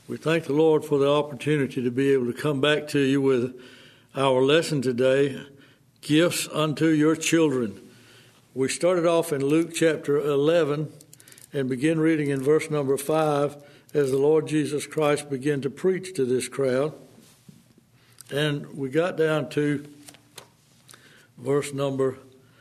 We thank the Lord for the opportunity to be able to come back to you with our lesson today, Gifts unto Your Children. We started off in Luke chapter 11 and begin reading in verse number 5 as the Lord Jesus Christ began to preach to this crowd. And we got down to verse number,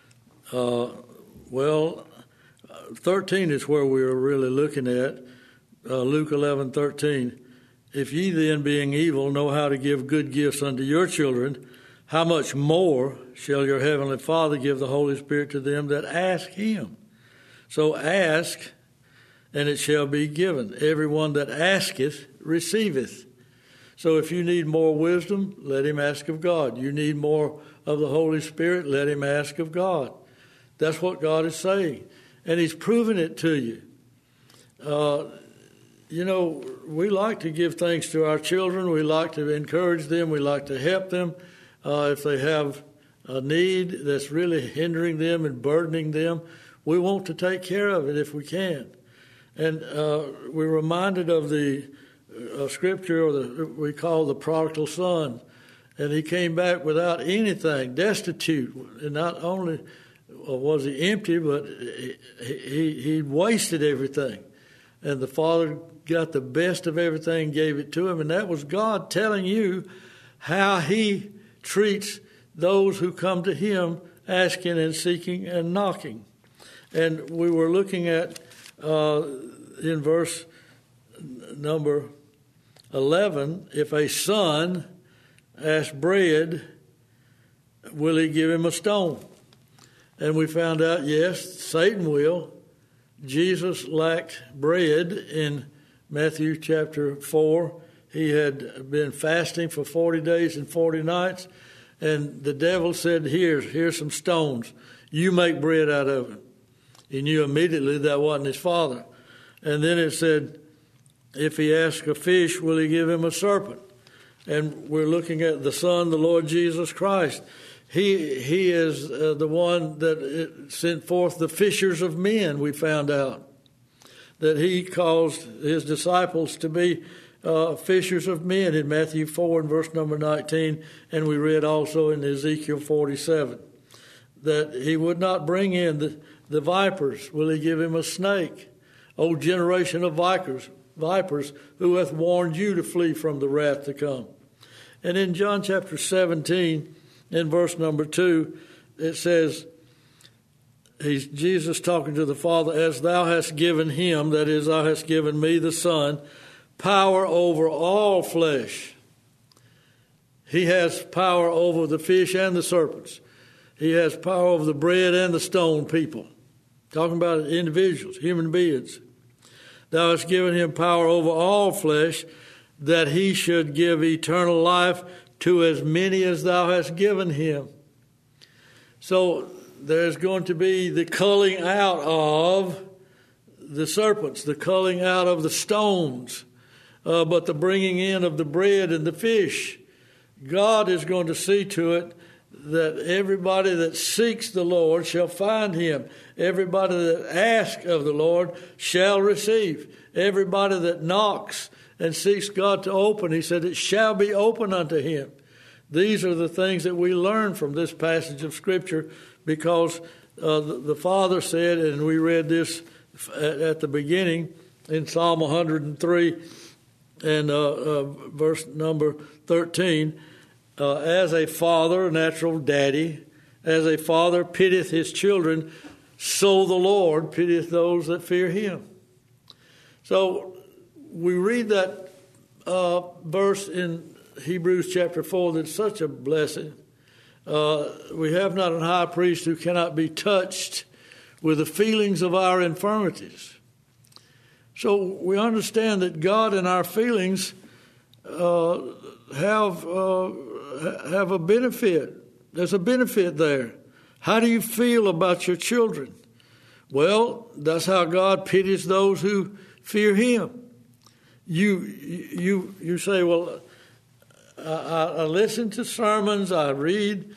13 is where we were really looking at. Luke 11:13. If ye then, being evil, know how to give good gifts unto your children, how much more shall your heavenly Father give the Holy Spirit to them that ask him? So ask, and it shall be given. Everyone that asketh, receiveth. So if you need more wisdom, let him ask of God. You need more of the Holy Spirit, let him ask of God. That's what God is saying. And he's proven it to you. We like to give things to our children. We like to encourage them. We like to help them if they have a need that's really hindering them and burdening them. We want to take care of it if we can. And we're reminded of the scripture we call the prodigal son. And he came back without anything, destitute. And not only was he empty, but he wasted everything. And the Father got the best of everything, gave it to him. And that was God telling you how he treats those who come to him asking and seeking and knocking. And we were looking at in verse number 11, if a son asks bread, will he give him a stone? And we found out, yes, Satan will. Jesus lacked bread in Matthew chapter 4. He had been fasting for 40 days and 40 nights, and the devil said, here's some stones. You make bread out of it. He knew immediately that wasn't his Father. And then it said, if he asks a fish, will he give him a serpent? And we're looking at the Son, the Lord Jesus Christ. He is the one that sent forth the fishers of men, we found out. That he caused his disciples to be fishers of men in Matthew 4 and verse number 19. And we read also in Ezekiel 47 that he would not bring in the vipers. Will he give him a snake? O generation of vipers, who hath warned you to flee from the wrath to come? And in John chapter 17, in verse number 2, it says, Jesus talking to the Father, as thou hast given him, that is, thou hast given me, the Son, power over all flesh. He has power over the fish and the serpents. He has power over the bread and the stone people. Talking about individuals, human beings. Thou hast given him power over all flesh, that he should give eternal life to as many as thou hast given him. So there's going to be the culling out of the serpents, the culling out of the stones, but the bringing in of the bread and the fish. God is going to see to it that everybody that seeks the Lord shall find him. Everybody that asks of the Lord shall receive. Everybody that knocks and seeks God to open, he said, it shall be open unto him. These are the things that we learn from this passage of Scripture, because the Father said, and we read this at the beginning in Psalm 103 and verse number 13, as a father, natural daddy, as a father pitieth his children, so the Lord pitieth those that fear him. So we read that verse in Hebrews chapter 4, that's such a blessing. We have not an high priest who cannot be touched with the feelings of our infirmities. So we understand that God and our feelings have a benefit. There's a benefit there. How do you feel about your children? Well, that's how God pities those who fear him. You say, well, I listen to sermons, I read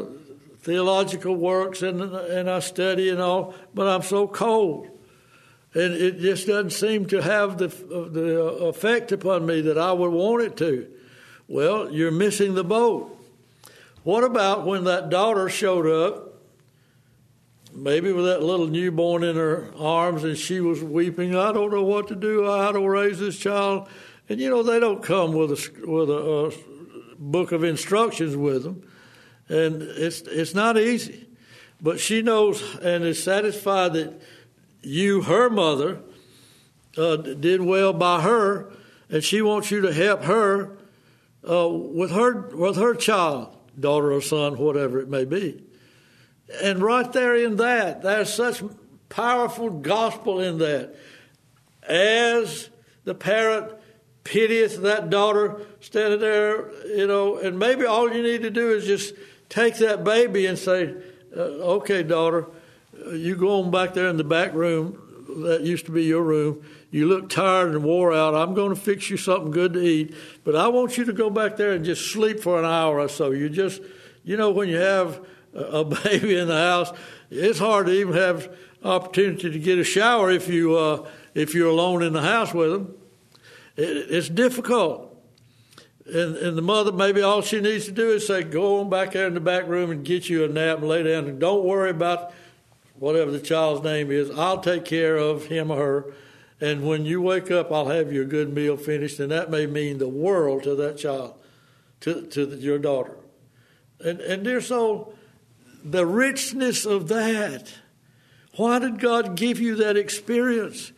theological works, and I study and all, but I'm so cold. And it just doesn't seem to have the effect upon me that I would want it to. Well, you're missing the boat. What about when that daughter showed up, maybe with that little newborn in her arms, and she was weeping, I don't know what to do, how to raise this child. And, they don't come with a book of instructions with them. And it's not easy. But she knows and is satisfied that you, her mother, did well by her, and she wants you to help her with her child, daughter or son, whatever it may be. And right there in that, there's such powerful gospel in that. As the parent pitieth that daughter standing there, and maybe all you need to do is just take that baby and say, okay, daughter, you go on back there in the back room. That used to be your room. You look tired and wore out. I'm going to fix you something good to eat. But I want you to go back there and just sleep for an hour or so. You just, when you have a baby in the house, it's hard to even have opportunity to get a shower if you're alone in the house with them. It's difficult. And the mother, maybe all she needs to do is say, go on back there in the back room and get you a nap and lay down. And don't worry about whatever the child's name is. I'll take care of him or her. And when you wake up, I'll have you a good meal finished. And that may mean the world to that child, to your daughter. And dear soul, the richness of that. Why did God give you that experience?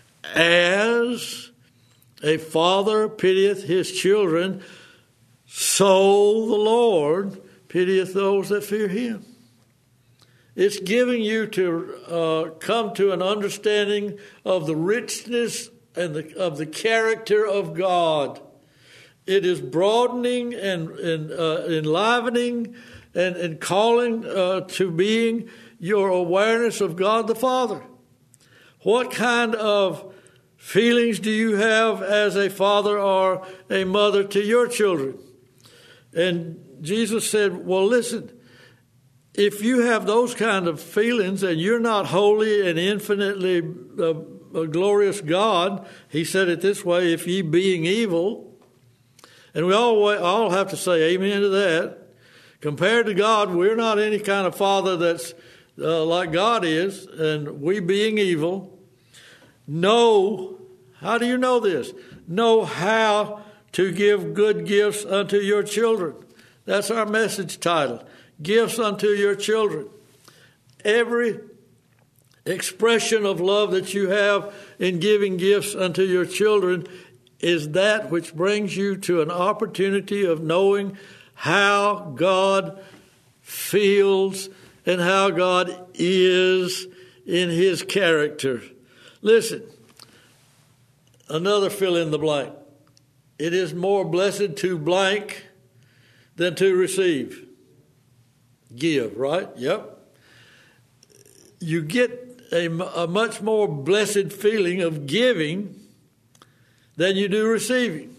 As a father pitieth his children, so the Lord pitieth those that fear him. It's giving you to come to an understanding of the richness and of the character of God. It is broadening and enlivening and calling to being your awareness of God the Father. What kind of feelings do you have as a father or a mother to your children? And Jesus said, well, listen, if you have those kind of feelings and you're not holy and infinitely a glorious God, he said it this way, if ye being evil, and we all have to say amen to that. Compared to God, we're not any kind of father that's like God is, and we being evil, know, how do you know this? Know how to give good gifts unto your children. That's our message title. Gifts unto your children. Every expression of love that you have in giving gifts unto your children is that which brings you to an opportunity of knowing how God feels and how God is in his character. Listen, another fill in the blank. It is more blessed to blank than to receive. Give, right? Yep. You get a much more blessed feeling of giving than you do receiving.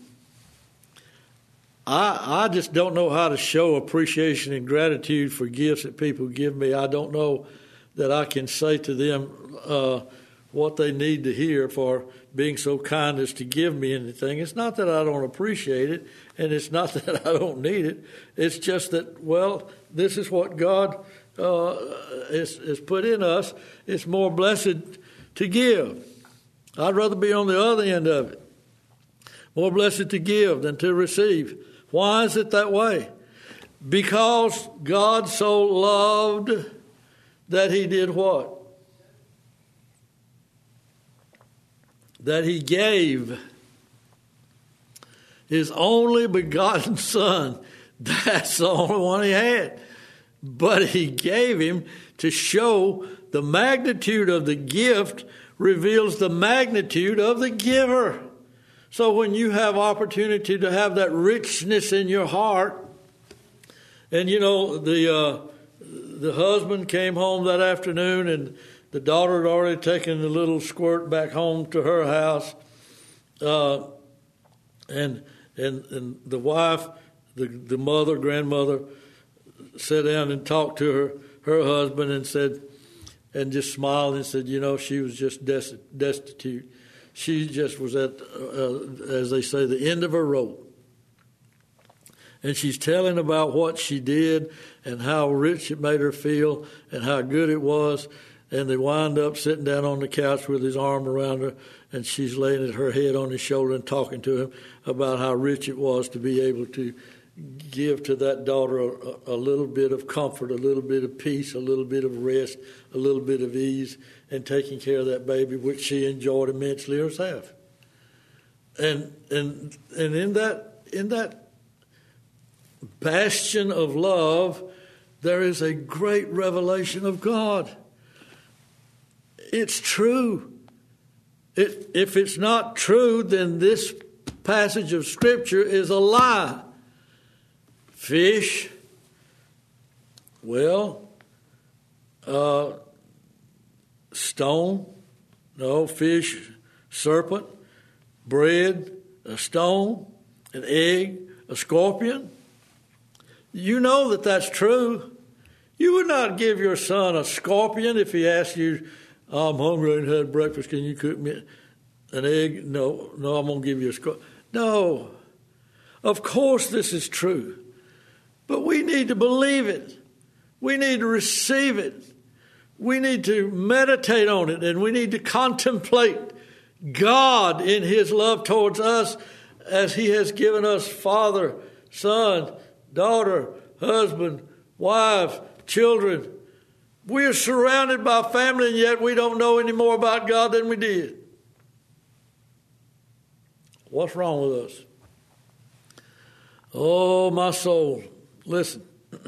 I just don't know how to show appreciation and gratitude for gifts that people give me. I don't know that I can say to them what they need to hear for being so kind as to give me anything. It's not that I don't appreciate it, and it's not that I don't need it. It's just that, well, this is what God has put in us. It's more blessed to give. I'd rather be on the other end of it. More blessed to give than to receive. Why is it that way? Because God so loved that he did what? That he gave his only begotten Son. That's the only one he had. But he gave him to show the magnitude of the gift reveals the magnitude of the giver. So when you have opportunity to have that richness in your heart, and the husband came home that afternoon and the daughter had already taken the little squirt back home to her house, and the wife, the mother, grandmother, sat down and talked to her husband and said, and just smiled and said, she was just destitute. She just was at, as they say, the end of her rope. And she's telling about what she did and how rich it made her feel and how good it was. And they wind up sitting down on the couch with his arm around her, and she's laying her head on his shoulder and talking to him about how rich it was to be able to give to that daughter a little bit of comfort, a little bit of peace, a little bit of rest, a little bit of ease, and taking care of that baby, which she enjoyed immensely herself. And in that bastion of love, there is a great revelation of God. It's true. If it's not true, then this passage of Scripture is a lie. Fish, stone, no, fish, serpent, bread, a stone, an egg, a scorpion. You know that that's true. You would not give your son a scorpion if he asked you, I'm hungry and had breakfast, can you cook me an egg? No, I'm going to give you a scorpion. No. Of course this is true. But we need to believe it. We need to receive it. We need to meditate on it, and we need to contemplate God in his love towards us as he has given us father, son, daughter, husband, wife, children. We are surrounded by family, and yet we don't know any more about God than we did. What's wrong with us? Oh, my soul, listen.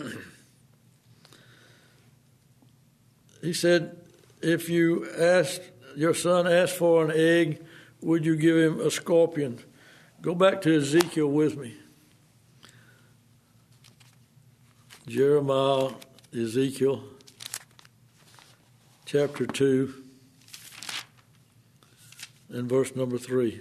He said, if your son asked for an egg, would you give him a scorpion? Go back to Ezekiel with me. Jeremiah, Ezekiel, chapter 2, and verse number 3.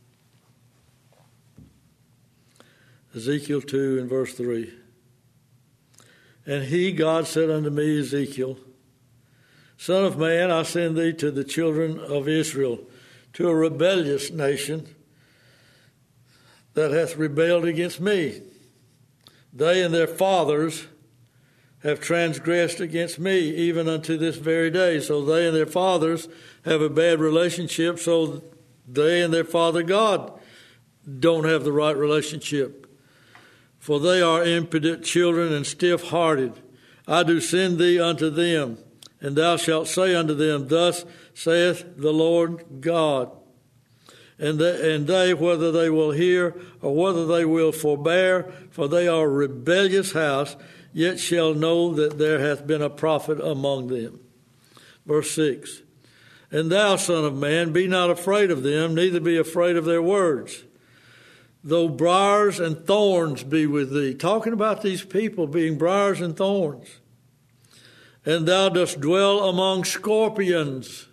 Ezekiel 2 and verse 3. And he, God, said unto me, Ezekiel, Son of man, I send thee to the children of Israel, to a rebellious nation that hath rebelled against me. They and their fathers have transgressed against me, even unto this very day. So they and their fathers have a bad relationship, so they and their father God don't have the right relationship. For they are impudent children and stiff-hearted. I do send thee unto them, and thou shalt say unto them, Thus saith the Lord God. And they, whether they will hear or whether they will forbear, for they are a rebellious house, yet shall know that there hath been a prophet among them. Verse 6. And thou, son of man, be not afraid of them, neither be afraid of their words. Though briars and thorns be with thee. Talking about these people being briars and thorns. And thou dost dwell among scorpions.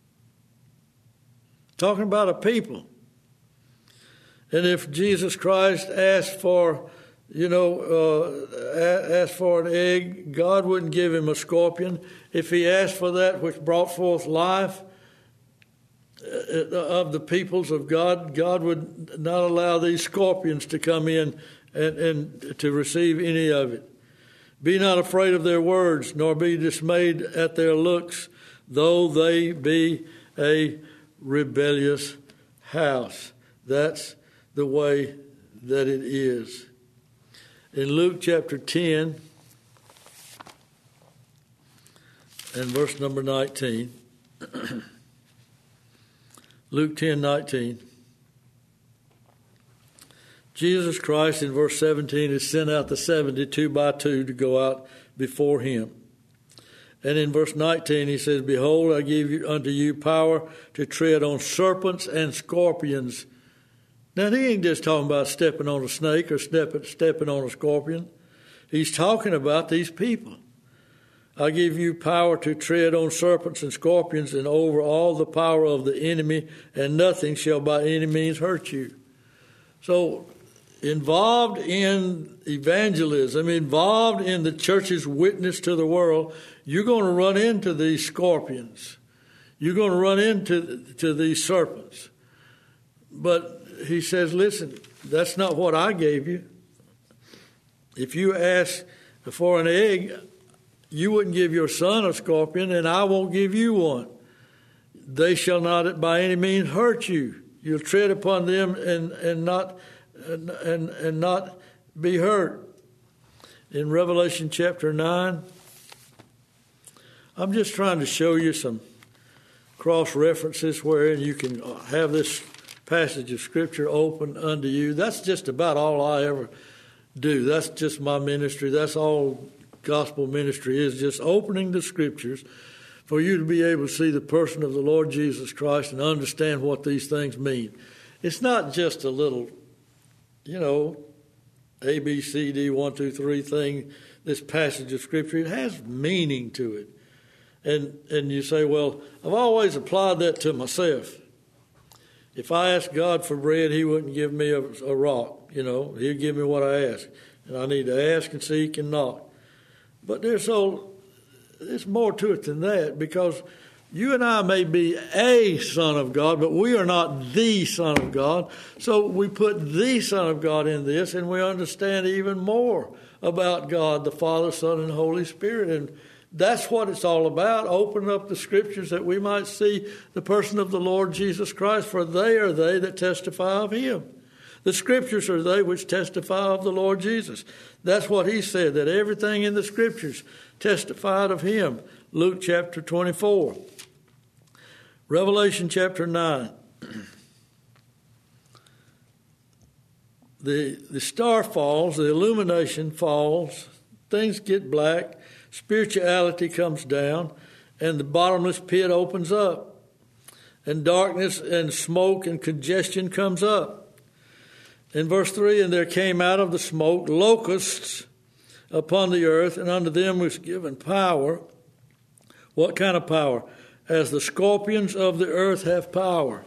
Talking about a people. And if Jesus Christ asked for an egg, God wouldn't give him a scorpion. If he asked for that which brought forth life of the peoples of God, God would not allow these scorpions to come in and to receive any of it. Be not afraid of their words, nor be dismayed at their looks, though they be a rebellious house. That's the way that it is. In Luke chapter 10 and verse number 19, Luke 10:19, Jesus Christ in verse 17 has sent out the 70 two by two to go out before him. And in verse 19 he says, Behold, I give unto you power to tread on serpents and scorpions. Now he ain't just talking about stepping on a snake or stepping on a scorpion. He's talking about these people. I give you power to tread on serpents and scorpions and over all the power of the enemy, and nothing shall by any means hurt you. So involved in evangelism, involved in the church's witness to the world, you're going to run into these scorpions. You're going to run into these serpents. But he says, listen, that's not what I gave you. If you ask for an egg, you wouldn't give your son a scorpion, and I won't give you one. They shall not by any means hurt you. You'll tread upon them and not be hurt. In Revelation chapter 9, I'm just trying to show you some cross-references wherein you can have this passage of Scripture open unto you. That's just about all I ever do. That's just my ministry. That's all gospel ministry is, just opening the Scriptures for you to be able to see the person of the Lord Jesus Christ and understand what these things mean. It's not just a little, A, B, C, D, 1, 2, 3 thing, this passage of Scripture. It has meaning to it. And you say, well, I've always applied that to myself. If I asked God for bread, he wouldn't give me a rock, He'd give me what I ask. And I need to ask and seek and knock. But there's more to it than that, because you and I may be a son of God, but we are not the Son of God. So we put the Son of God in this, and we understand even more about God, the Father, Son, and Holy Spirit. And that's what it's all about, opening up the Scriptures that we might see the person of the Lord Jesus Christ, for they are they that testify of him. The Scriptures are they which testify of the Lord Jesus. That's what he said, that everything in the Scriptures testified of him. Luke chapter 24. Revelation chapter 9. The star falls, the illumination falls, things get black, spirituality comes down, and the bottomless pit opens up. And darkness and smoke and congestion comes up. In verse 3, and there came out of the smoke locusts upon the earth, and unto them was given power. What kind of power? As the scorpions of the earth have power.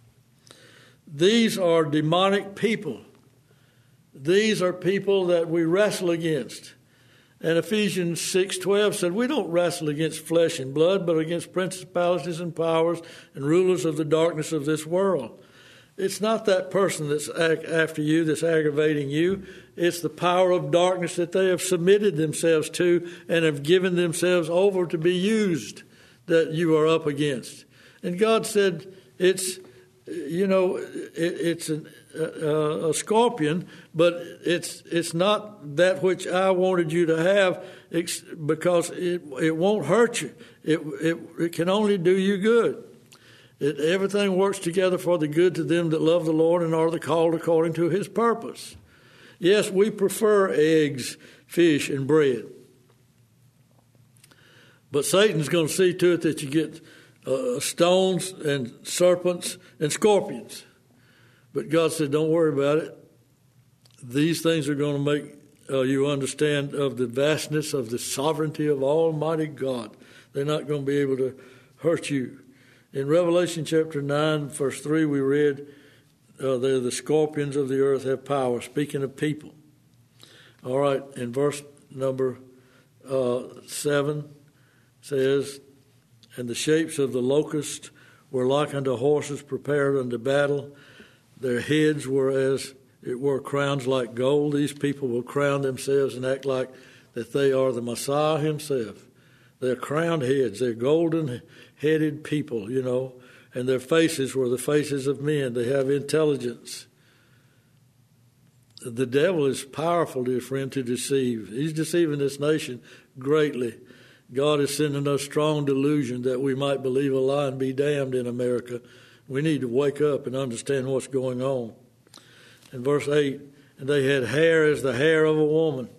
These are demonic people. These are people that we wrestle against. And Ephesians 6:12 said, we don't wrestle against flesh and blood, but against principalities and powers and rulers of the darkness of this world. It's not that person that's after you, that's aggravating you. It's the power of darkness that they have submitted themselves to and have given themselves over to be used, that you are up against. And God said it's a scorpion, but it's not that which I wanted you to have, because it won't hurt you. It can only do you good. Everything works together for the good to them that love the Lord and are the called according to his purpose. Yes, we prefer eggs, fish, and bread. But Satan's going to see to it that you get stones and serpents and scorpions. But God said, don't worry about it. These things are going to make you understand of the vastness of the sovereignty of Almighty God. They're not going to be able to hurt you. In Revelation chapter 9, verse 3, we read, the scorpions of the earth have power, speaking of people. All right, in verse number 7 says, and the shapes of the locusts were like unto horses prepared unto battle. Their heads were as it were crowns like gold. These people will crown themselves and act like that they are the Messiah himself. They're crowned heads. They're golden-headed people, and their faces were the faces of men. They have intelligence. The devil is powerful, dear friend, to deceive. He's deceiving this nation greatly. God is sending us strong delusion that we might believe a lie and be damned in America. We need to wake up and understand what's going on. In verse 8, and they had hair as the hair of a woman.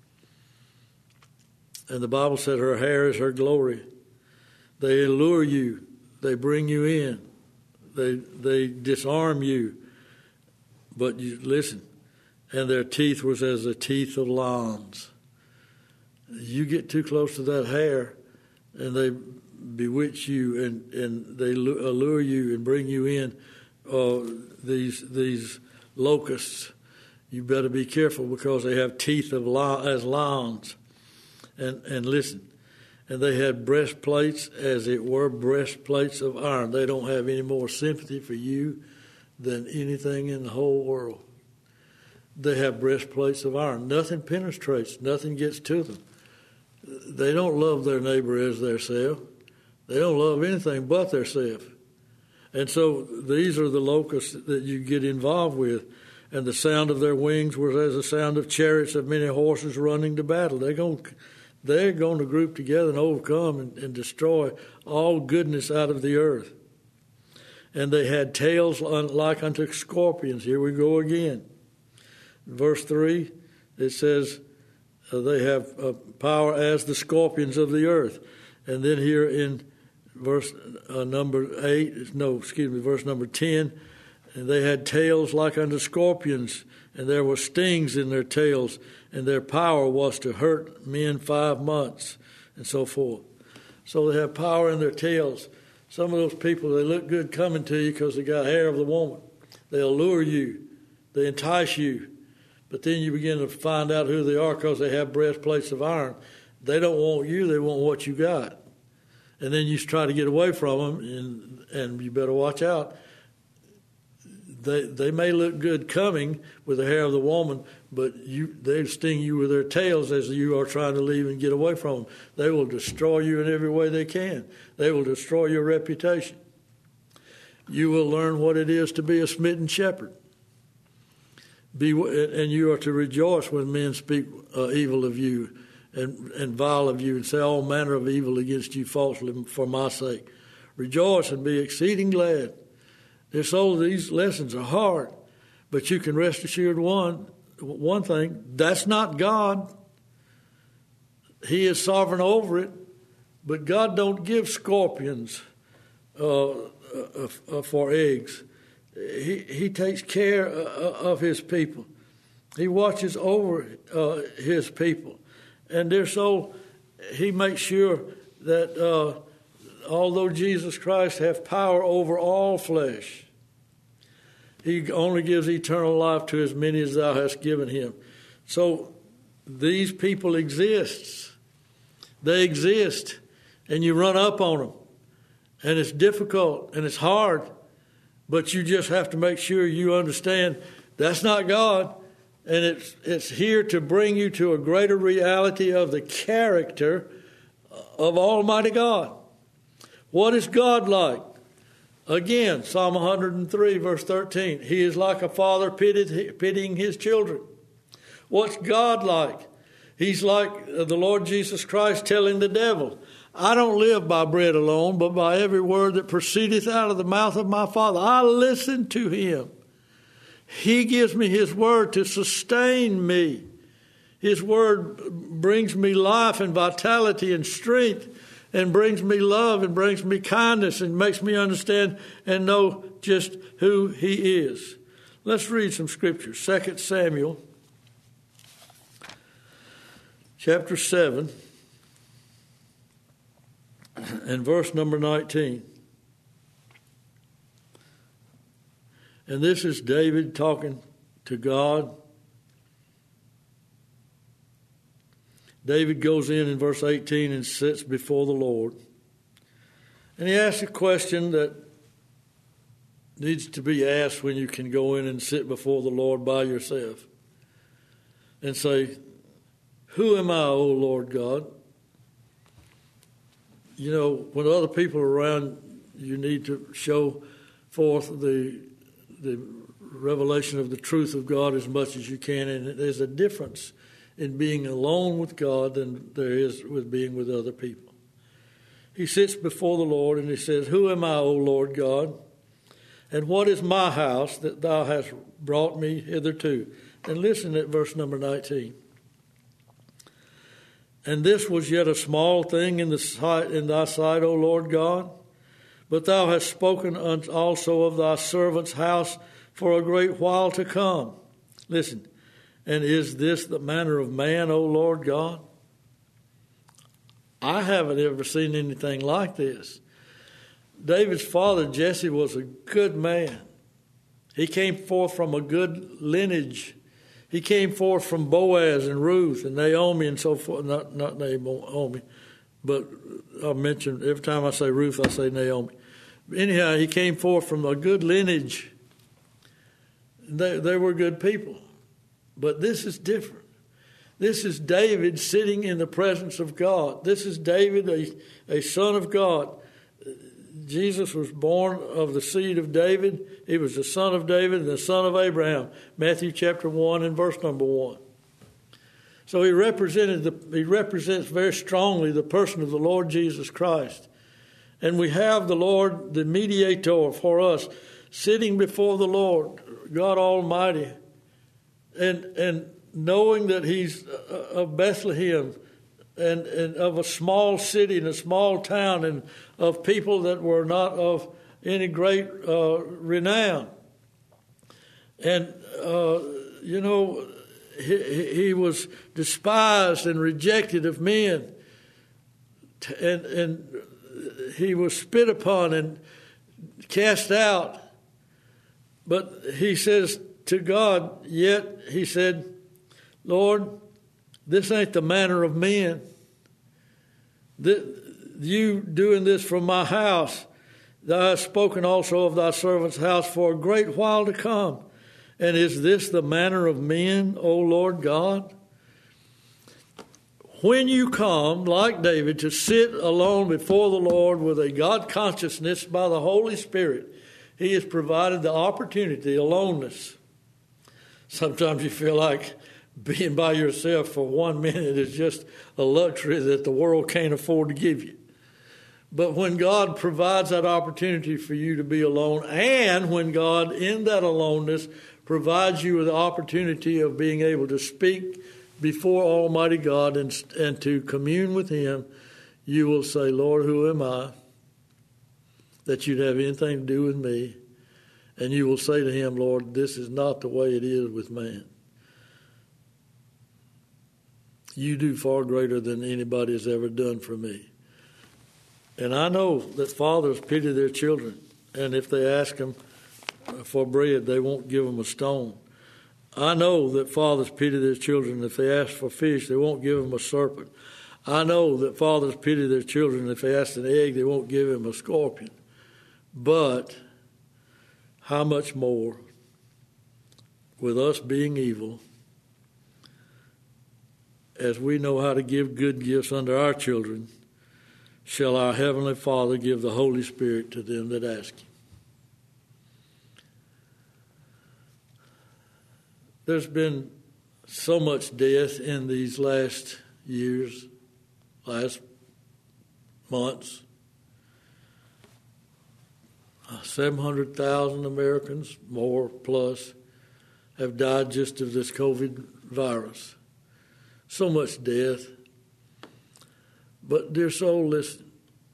And the Bible said her hair is her glory. They allure you. They bring you in. They disarm you. But you listen. And their teeth was as the teeth of lions. You get too close to that hair, and they bewitch you, and they allure you and bring you in. These locusts, You better be careful because they have teeth as lions. And listen, and they had breastplates, as it were, breastplates of iron. They don't have any more sympathy for you than anything in the whole world. They have breastplates of iron. Nothing penetrates. Nothing gets to them. They don't love their neighbor as theirself. They don't love anything but theirself. And so these are the locusts that you get involved with. And the sound of their wings was as the sound of chariots of many horses running to battle. They're going to group together and overcome and destroy all goodness out of the earth. And they had tails like unto scorpions. Here we go again. Verse 3, it says they have power as the scorpions of the earth. And then here in verse number 10, and they had tails like unto scorpions, and there were stings in their tails, and their power was to hurt men 5 months, and so forth. So they have power in their tails. Some of those people, they look good coming to you because they got hair of the woman. They'll lure you. They entice you. But then you begin to find out who they are because they have breastplates of iron. They don't want you. They want what you got. And then you try to get away from them, and you better watch out. They may look good coming with the hair of the woman, but they sting you with their tails as you are trying to leave and get away from them. They will destroy you in every way they can. They will destroy your reputation. You will learn what it is to be a smitten shepherd. And you are to rejoice when men speak evil of you and vile of you and say all manner of evil against you falsely for my sake. Rejoice and be exceeding glad. These lessons are hard, but you can rest assured one thing, that's not God. He is sovereign over it, but God don't give scorpions for eggs. He takes care of his people. He watches over his people. And he makes sure that although Jesus Christ hath power over all flesh, he only gives eternal life to as many as thou hast given him. So these people exist. They exist, and you run up on them. And it's difficult, and it's hard, but you just have to make sure you understand that's not God, and it's here to bring you to a greater reality of the character of Almighty God. What is God like? Again, Psalm 103, verse 13. He is like a father pitying his children. What's God like? He's like the Lord Jesus Christ telling the devil, I don't live by bread alone, but by every word that proceedeth out of the mouth of my Father. I listen to him. He gives me his word to sustain me. His word brings me life and vitality and strength, and brings me love and brings me kindness and makes me understand and know just who he is. Let's read some scriptures. 2 Samuel chapter 7 and verse number 19. And this is David talking to God. David goes in verse 18 and sits before the Lord. And he asks a question that needs to be asked when you can go in and sit before the Lord by yourself and say, who am I, O Lord God? You know, when other people are around, you need to show forth the revelation of the truth of God as much as you can. And there's a difference in being alone with God than there is with being with other people. He sits before the Lord and he says, who am I, O Lord God? And what is my house that thou hast brought me hitherto? And listen at verse number 19. And this was yet a small thing in thy sight, O Lord God. But thou hast spoken also of thy servant's house for a great while to come. Listen. And is this the manner of man, O Lord God? I haven't ever seen anything like this. David's father, Jesse, was a good man. He came forth from a good lineage. He came forth from Boaz and Ruth and Naomi and so forth. Not Naomi, but I mentioned every time I say Ruth, I say Naomi. Anyhow, he came forth from a good lineage. They were good people. But this is different. This is David sitting in the presence of God. This is David, a son of God. Jesus was born of the seed of David. He was the son of David and the son of Abraham. Matthew chapter 1 and verse number 1. So he represents very strongly the person of the Lord Jesus Christ. And we have the Lord, the mediator for us, sitting before the Lord, God Almighty, and knowing that he's of Bethlehem and of a small city and a small town and of people that were not of any great renown. And, he was despised and rejected of men. And he was spit upon and cast out. But he says to God, yet he said, Lord, this ain't the manner of men. You doing this from my house. Thou hast spoken also of thy servant's house for a great while to come. And is this the manner of men, O Lord God? When you come, like David, to sit alone before the Lord with a God consciousness by the Holy Spirit, he has provided the opportunity, aloneness. Sometimes you feel like being by yourself for 1 minute is just a luxury that the world can't afford to give you. But when God provides that opportunity for you to be alone, and when God, in that aloneness, provides you with the opportunity of being able to speak before Almighty God and to commune with Him, you will say, Lord, who am I that you'd have anything to do with me? And you will say to Him, Lord, this is not the way it is with man. You do far greater than anybody has ever done for me. And I know that fathers pity their children, and if they ask them for bread, they won't give them a stone. I know that fathers pity their children. If they ask for fish, they won't give them a serpent. I know that fathers pity their children. If they ask an egg, they won't give them a scorpion. But how much more, with us being evil, as we know how to give good gifts unto our children, shall our Heavenly Father give the Holy Spirit to them that ask Him. There's been so much death in these last years, last months. 700,000 Americans, more plus, have died just of this COVID virus. So much death. But, dear soul, listen.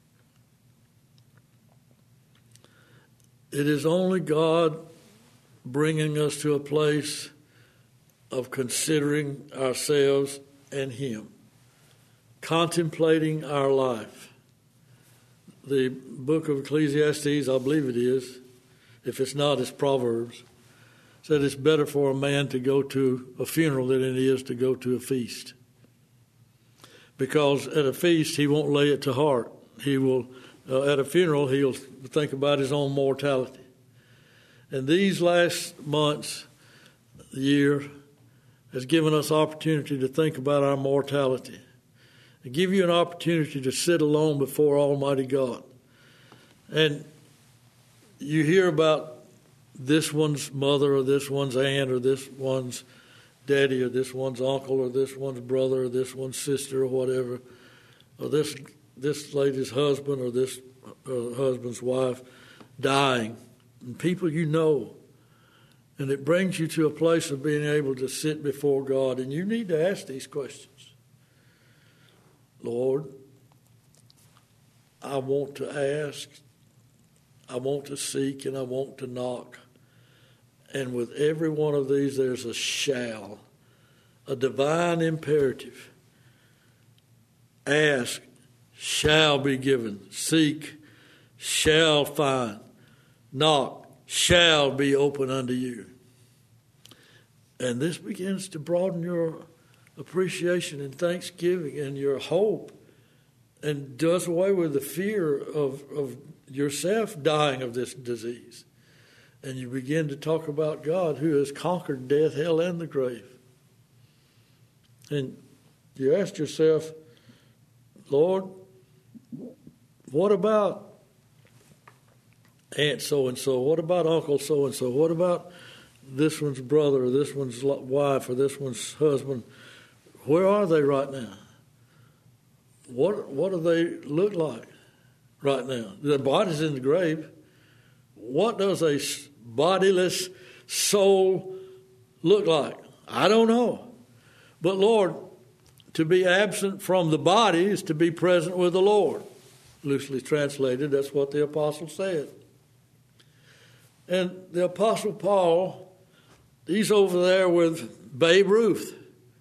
It is only God bringing us to a place of considering ourselves and Him, contemplating our life. The book of Ecclesiastes, I believe it is, if it's not, it's Proverbs, said it's better for a man to go to a funeral than it is to go to a feast. Because at a feast, he won't lay it to heart. He will, at a funeral, he'll think about his own mortality. And these last months, the year, has given us opportunity to think about our mortality. And give you an opportunity to sit alone before Almighty God. And you hear about this one's mother or this one's aunt or this one's daddy or this one's uncle or this one's brother or this one's sister or whatever, or this lady's husband or this husband's wife dying, and people you know. And it brings you to a place of being able to sit before God, and you need to ask these questions. Lord, I want to ask, I want to seek, and I want to knock. And with every one of these, there's a shall, a divine imperative. Ask, shall be given. Seek, shall find. Knock, shall be open unto you. And this begins to broaden your appreciation and thanksgiving and your hope, and does away with the fear of yourself dying of this disease. And you begin to talk about God who has conquered death, hell, and the grave. And you ask yourself, Lord, what about Aunt so-and-so? What about Uncle so-and-so? What about this one's brother or this one's wife or this one's husband? Where are they right now? What do they look like right now? Their body's in the grave. What does a bodiless soul look like? I don't know. But Lord, to be absent from the body is to be present with the Lord. Loosely translated, that's what the apostle said. And the apostle Paul, he's over there with Babe Ruth.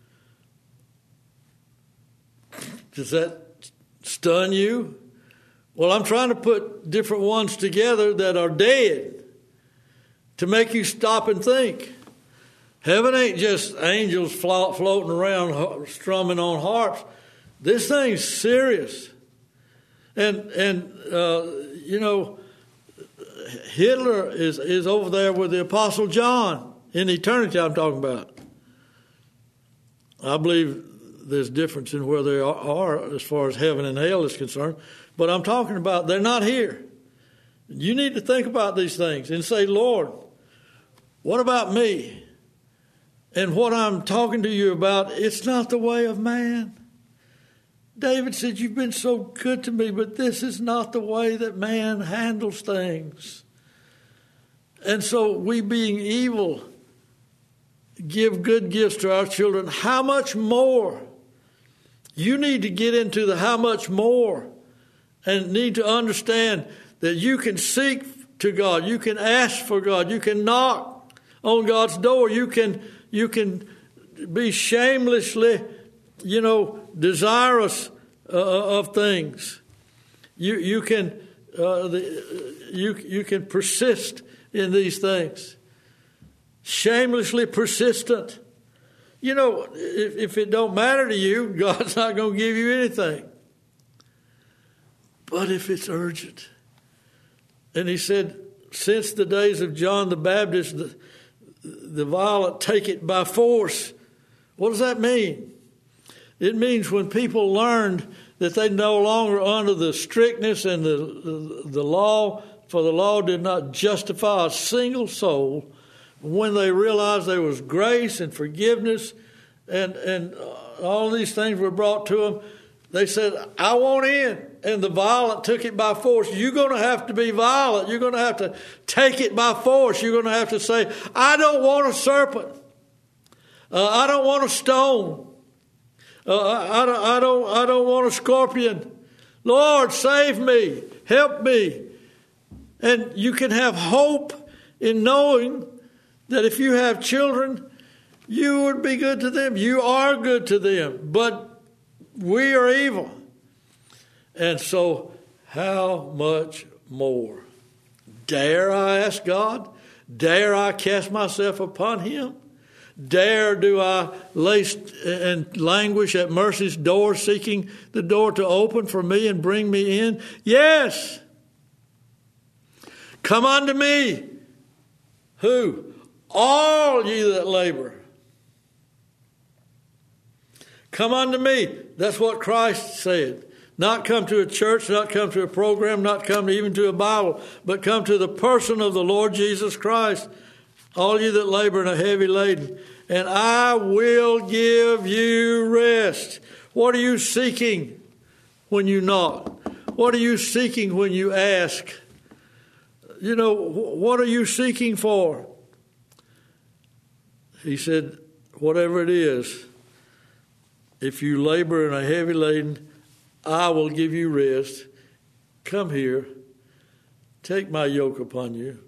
Does that stun you? Well, I'm trying to put different ones together that are dead to make you stop and think. Heaven ain't just angels floating around strumming on harps. This thing's serious. And you know, Hitler is over there with the Apostle John in eternity. I'm talking about. I believe there's difference in where they are as far as heaven and hell is concerned. But I'm talking about they're not here. You need to think about these things and say, Lord, what about me? And what I'm talking to you about, it's not the way of man. David said, you've been so good to me, but this is not the way that man handles things. And so we, being evil, give good gifts to our children. How much more? You need to get into the how much more and need to understand that you can seek to God. You can ask for God. You can knock on God's door. You can be shamelessly, desirous of things. You can persist in these things. Shamelessly persistent. If it don't matter to you, God's not going to give you anything. But if it's urgent. And he said, since the days of John the Baptist, the violent take it by force. What does that mean? It means when people learned that they no longer under the strictness and the law, for the law did not justify a single soul. When they realized there was grace and forgiveness and all these things were brought to them, they said, I want in. And the violent took it by force. You're going to have to be violent. You're going to have to take it by force. You're going to have to say, I don't want a serpent. I don't want a stone. I don't want a scorpion. Lord, save me. Help me. And you can have hope in knowing that if you have children, you would be good to them. You are good to them. But we are evil. And so, how much more? Dare I ask God? Dare I cast myself upon Him? Dare do I lay and languish at mercy's door, seeking the door to open for me and bring me in? Yes. Come unto me. Who? All ye that labor. Come unto me. That's what Christ said. Not come to a church, not come to a program, not come even to a Bible, but come to the person of the Lord Jesus Christ. All you that labor and are heavy laden, and I will give you rest. What are you seeking when you knock? What are you seeking when you ask? What are you seeking for? He said, whatever it is, if you labor and are heavy laden, I will give you rest. Come here. Take my yoke upon you.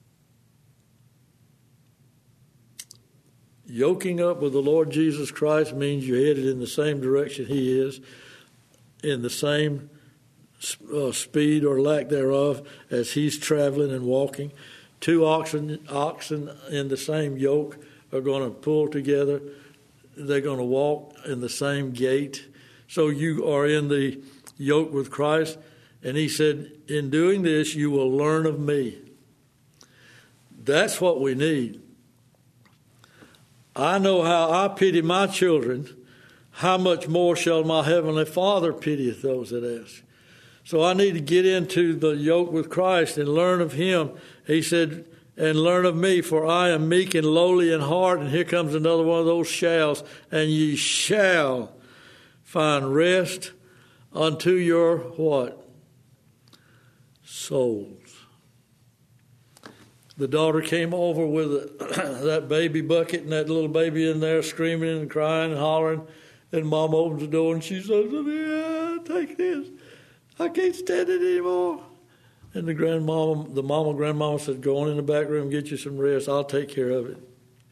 Yoking up with the Lord Jesus Christ means you're headed in the same direction He is, in the same speed or lack thereof as He's traveling and walking. Two oxen in the same yoke are going to pull together. They're going to walk in the same gait. So you are in the yoke with Christ. And he said, in doing this, you will learn of me. That's what we need. I know how I pity my children. How much more shall my heavenly Father pitieth those that ask? So I need to get into the yoke with Christ and learn of him. He said, and learn of me, for I am meek and lowly in heart. And here comes another one of those shalls. And ye shall find rest unto your what? Souls. The daughter came over with that baby bucket and that little baby in there screaming and crying and hollering. And Mom opens the door and she says, yeah, take this. I can't stand it anymore. And the grandmama said, go on in the back room, get you some rest. I'll take care of it.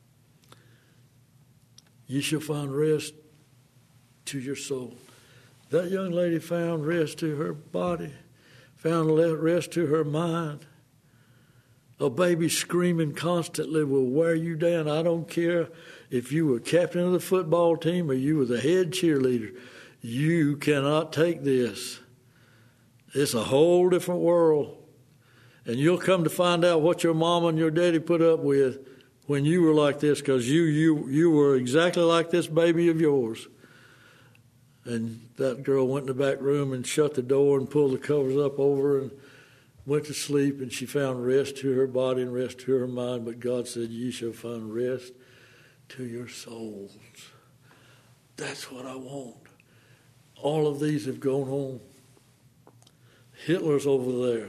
You shall find rest to your soul. That young lady found rest to her body, found rest to her mind. A baby screaming constantly will wear you down. I don't care if you were captain of the football team or you were the head cheerleader. You cannot take this. It's a whole different world. And you'll come to find out what your mama and your daddy put up with when you were like this, because you were exactly like this baby of yours. And that girl went in the back room and shut the door and pulled the covers up over and went to sleep, and she found rest to her body and rest to her mind. But God said, ye shall find rest to your souls. That's what I want. All of these have gone home. Hitler's over there.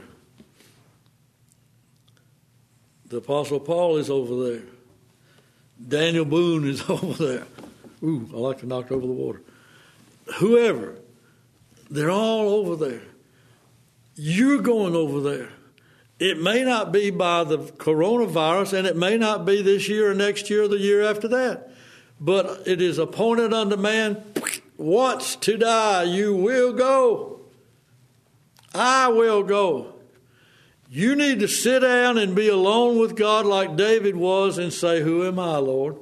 The Apostle Paul is over there. Daniel Boone is over there. Ooh, I like to knock over the water. Whoever, they're all over there. You're going over there. It may not be by the coronavirus, and it may not be this year or next year or the year after that. But it is appointed unto man once to die. You will go. I will go. You need to sit down and be alone with God like David was and say, who am I, Lord?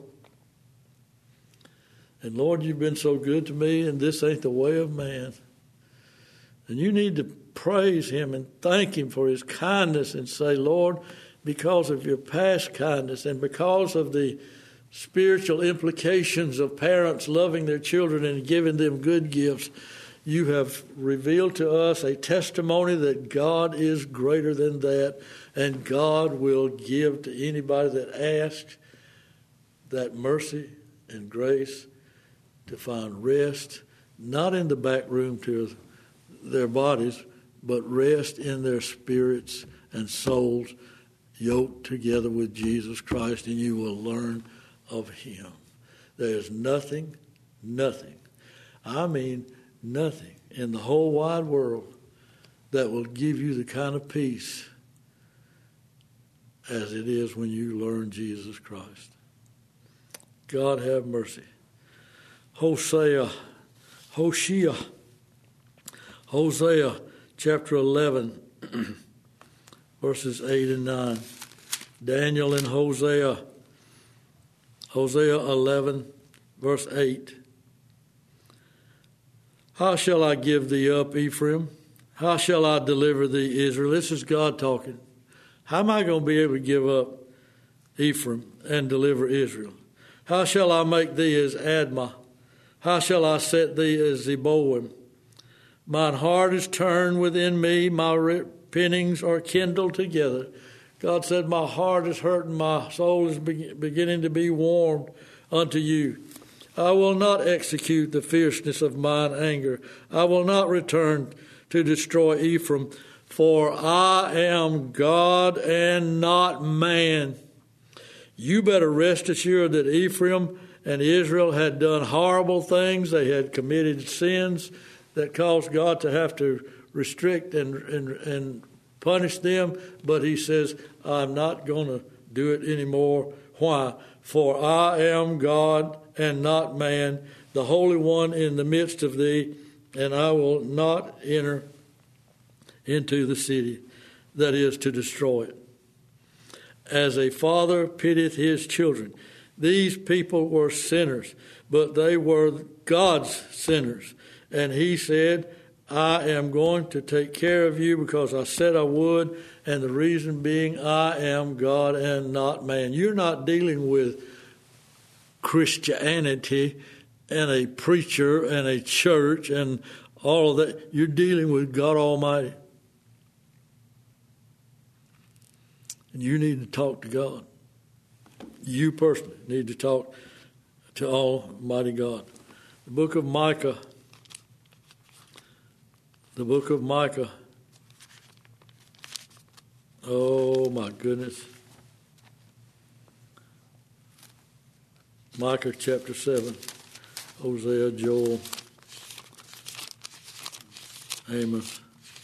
And Lord, you've been so good to me, and this ain't the way of man. And you need to praise him and thank him for his kindness and say, Lord, because of your past kindness and because of the spiritual implications of parents loving their children and giving them good gifts, you have revealed to us a testimony that God is greater than that, and God will give to anybody that asks that mercy and grace to find rest, not in the back room to their bodies, but rest in their spirits and souls yoked together with Jesus Christ, and you will learn of him. There is nothing, I mean nothing in the whole wide world that will give you the kind of peace as it is when you learn Jesus Christ. God have mercy. Hosea chapter 11, verses 8 and 9. Daniel and Hosea 11, verse 8. How shall I give thee up, Ephraim? How shall I deliver thee, Israel? This is God talking. How am I going to be able to give up Ephraim and deliver Israel? How shall I make thee as Admah? How shall I set thee as Zeboim? Mine heart is turned within me, my repentings are kindled together. God said, my heart is hurt and my soul is beginning to be warmed unto you. I will not execute the fierceness of mine anger. I will not return to destroy Ephraim, for I am God and not man. You better rest assured that Ephraim and Israel had done horrible things. They had committed sins that caused God to have to restrict and punish them. But he says, I'm not going to do it anymore. Why? For I am God and not man, the Holy One in the midst of thee, and I will not enter into the city, that is, to destroy it. As a father pitieth his children, These people were sinners, but they were God's sinners. And he said, I am going to take care of you because I said I would, and the reason being I am God and not man. You're not dealing with Christianity and a preacher and a church and all of that. You're dealing with God Almighty. And you need to talk to God. You personally need to talk to Almighty God. The book of Micah. The book of Micah. Oh, my goodness. Micah chapter 7. Hosea, Joel, Amos,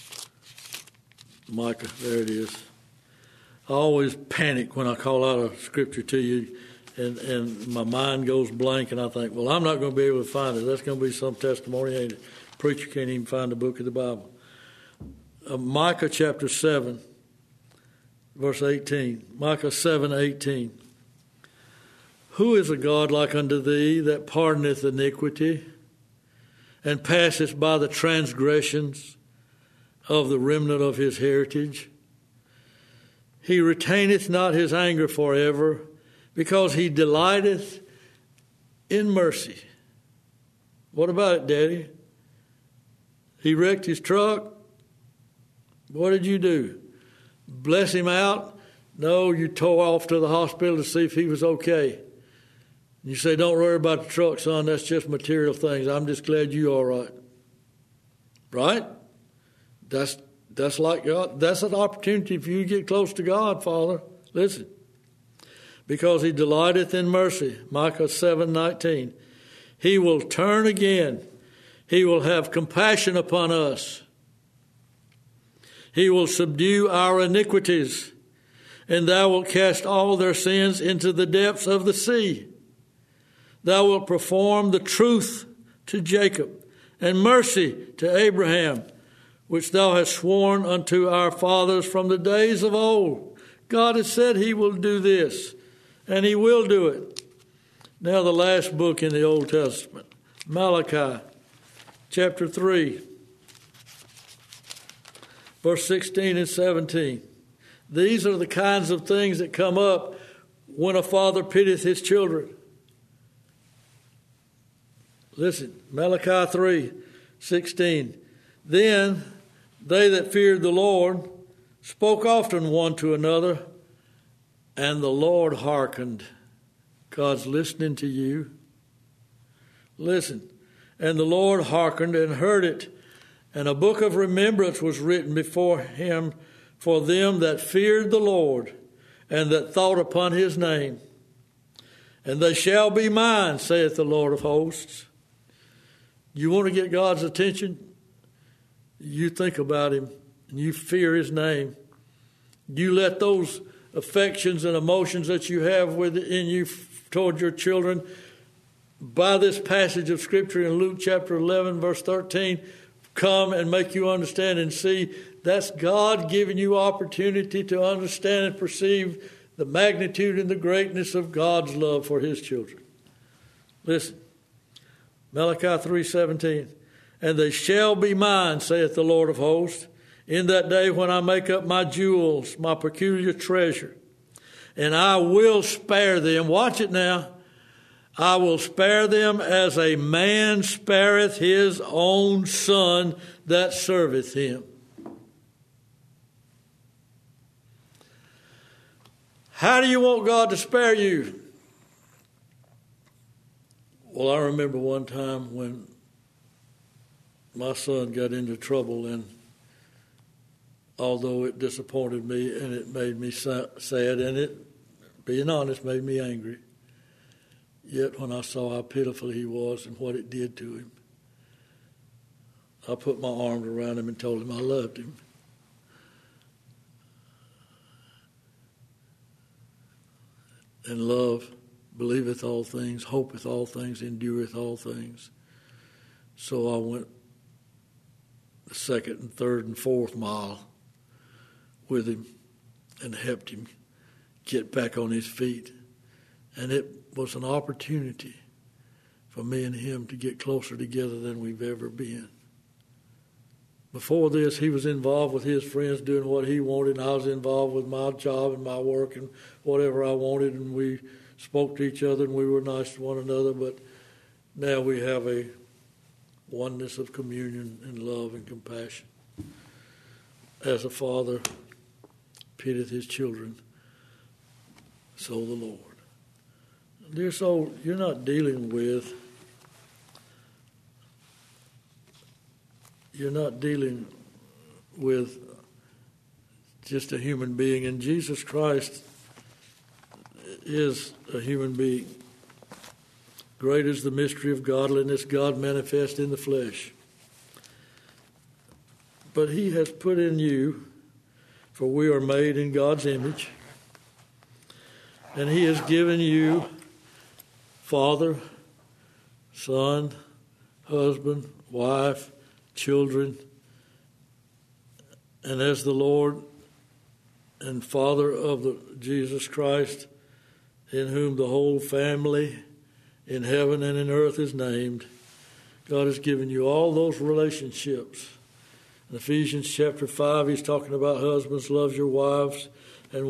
Micah. There it is. I always panic when I call out a scripture to you and my mind goes blank and I think, well, I'm not going to be able to find it. That's going to be some testimony, ain't it? Preacher can't even find the book of the Bible. Micah chapter 7, verse 18. Micah 7:18. Who is a God like unto thee that pardoneth iniquity and passeth by the transgressions of the remnant of his heritage? He retaineth not his anger forever, because he delighteth in mercy. What about it, Daddy? He wrecked his truck. What did you do? Bless him out? No, you tore off to the hospital to see if he was okay. You say, don't worry about the truck, son. That's just material things. I'm just glad you're all right. Right? That's like God. That's an opportunity for you to get close to God, Father. Listen. Because he delighteth in mercy. Micah 7:19. He will turn again. He will have compassion upon us. He will subdue our iniquities. And thou wilt cast all their sins into the depths of the sea. Thou wilt perform the truth to Jacob and mercy to Abraham, which thou hast sworn unto our fathers from the days of old. God has said he will do this, and he will do it. Now the last book in the Old Testament, Malachi, chapter 3, verse 16 and 17. These are the kinds of things that come up when a father pitieth his children. Listen, Malachi 3:16. Then they that feared the Lord spoke often one to another, and the Lord hearkened. God's listening to you. Listen. And the Lord hearkened and heard it, and a book of remembrance was written before him for them that feared the Lord and that thought upon his name. And they shall be mine, saith the Lord of hosts. You want to get God's attention? You think about him and you fear his name. You let those affections and emotions that you have within you toward your children, by this passage of Scripture in Luke chapter 11, verse 13, come and make you understand and see that's God giving you opportunity to understand and perceive the magnitude and the greatness of God's love for his children. Listen. Malachi 3:17, and they shall be mine, saith the Lord of hosts, in that day when I make up my jewels, my peculiar treasure. And I will spare them. Watch it now. I will spare them as a man spareth his own son that serveth him. How do you want God to spare you? Well, I remember one time when my son got into trouble, and although it disappointed me and it made me sad, and it, being honest, made me angry, yet when I saw how pitiful he was and what it did to him, I put my arms around him and told him I loved him. And love believeth all things, hopeth all things, endureth all things. So I went the second and third and fourth mile with him and helped him get back on his feet And it was an opportunity for me and him to get closer together than we've ever been. Before this, he was involved with his friends doing what he wanted, and I was involved with my job and my work and whatever I wanted, and we spoke to each other and we were nice to one another. But now we have a oneness of communion and love and compassion. As a father pityeth his children, so the Lord. Dear soul, you're not dealing with just a human being, and Jesus Christ is a human being. Great is the mystery of godliness, God manifest in the flesh. But he has put in you, for we are made in God's image, and he has given you father, son, husband, wife, children, and as the Lord and Father of Jesus Christ, in whom the whole family in heaven and in earth is named, God has given you all those relationships. In Ephesians chapter 5, he's talking about husbands, love your wives, and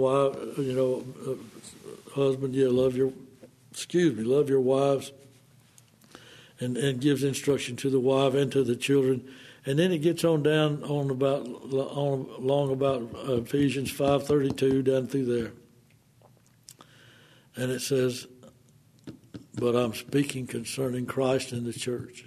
love your wives, and gives instruction to the wife and to the children. And then it gets on down along about Ephesians 5:32 down through there. And it says, but I'm speaking concerning Christ and the church.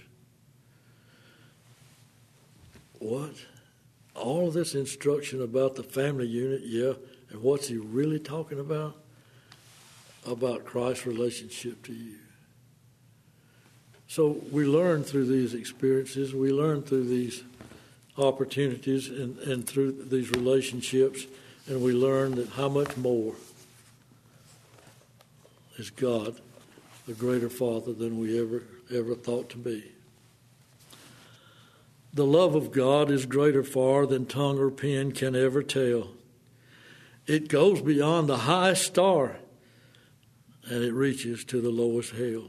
What? All of this instruction about the family unit, yeah. And what's he really talking about? About Christ's relationship to you. So we learn through these experiences, we learn through these opportunities and through these relationships, and we learn that how much more is God, the greater Father than we ever thought to be. The love of God is greater far than tongue or pen can ever tell. It goes beyond the highest star, and it reaches to the lowest hell.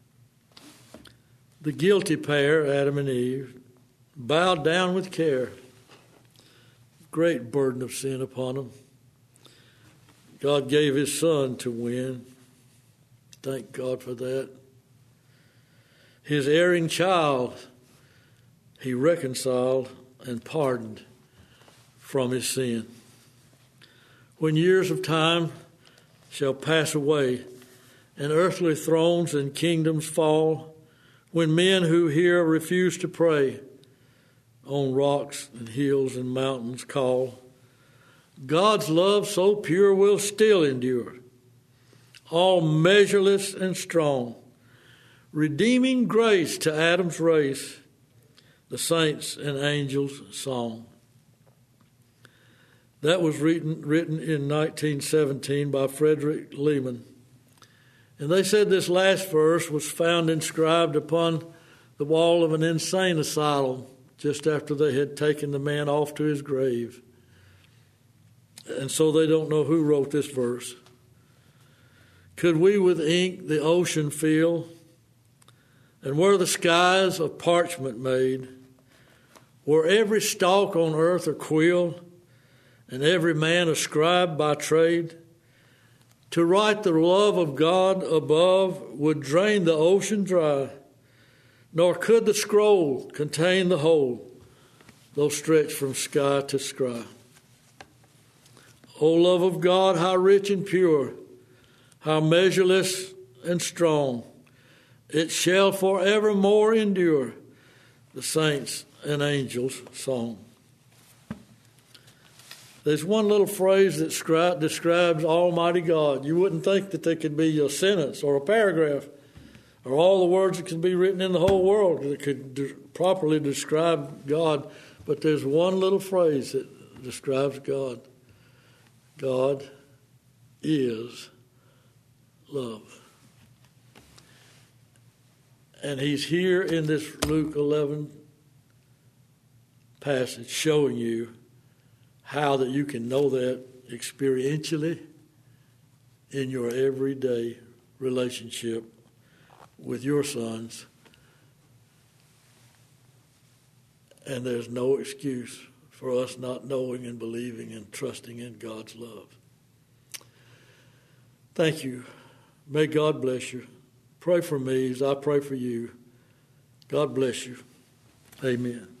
The guilty pair, Adam and Eve, bowed down with care. Great burden of sin upon them. God gave his son to win. Thank God for that. His erring child, he reconciled and pardoned from his sin. When years of time shall pass away, and earthly thrones and kingdoms fall, when men who hear refuse to pray, on rocks and hills and mountains call, God's love so pure will still endure, all measureless and strong, redeeming grace to Adam's race, the saints and angels' song. That was written in 1917 by Frederick Lehman. And they said this last verse was found inscribed upon the wall of an insane asylum just after they had taken the man off to his grave. And so they don't know who wrote this verse. Could we with ink the ocean fill, and were the skies of parchment made, were every stalk on earth a quill, and every man a scribe by trade, to write the love of God above would drain the ocean dry, nor could the scroll contain the whole, though stretched from sky to sky. O love of God, how rich and pure, how measureless and strong, it shall forevermore endure, the saints and angels' song. There's one little phrase that describes Almighty God. You wouldn't think that there could be a sentence or a paragraph or all the words that could be written in the whole world that could properly describe God. But there's one little phrase that describes God. God is love. And he's here in this Luke 11 passage showing you how that you can know that experientially in your everyday relationship with your sons, and there's no excuse for us not knowing and believing and trusting in God's love. Thank you. May God bless you. Pray for me as I pray for you. God bless you. Amen.